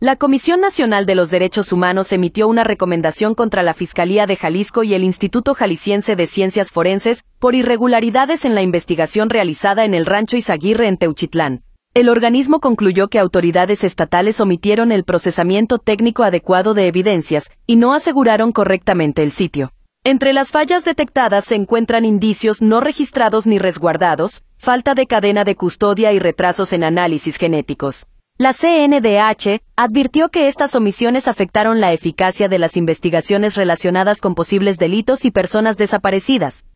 La Comisión Nacional de los Derechos Humanos emitió una recomendación contra la Fiscalía de Jalisco y el Instituto Jalisciense de Ciencias Forenses por irregularidades en la investigación realizada en el Rancho Izaguirre en Teuchitlán. El organismo concluyó que autoridades estatales omitieron el procesamiento técnico adecuado de evidencias y no aseguraron correctamente el sitio. Entre las fallas detectadas se encuentran indicios no registrados ni resguardados, falta de cadena de custodia y retrasos en análisis genéticos. La CNDH advirtió que estas omisiones afectaron la eficacia de las investigaciones relacionadas con posibles delitos y personas desaparecidas.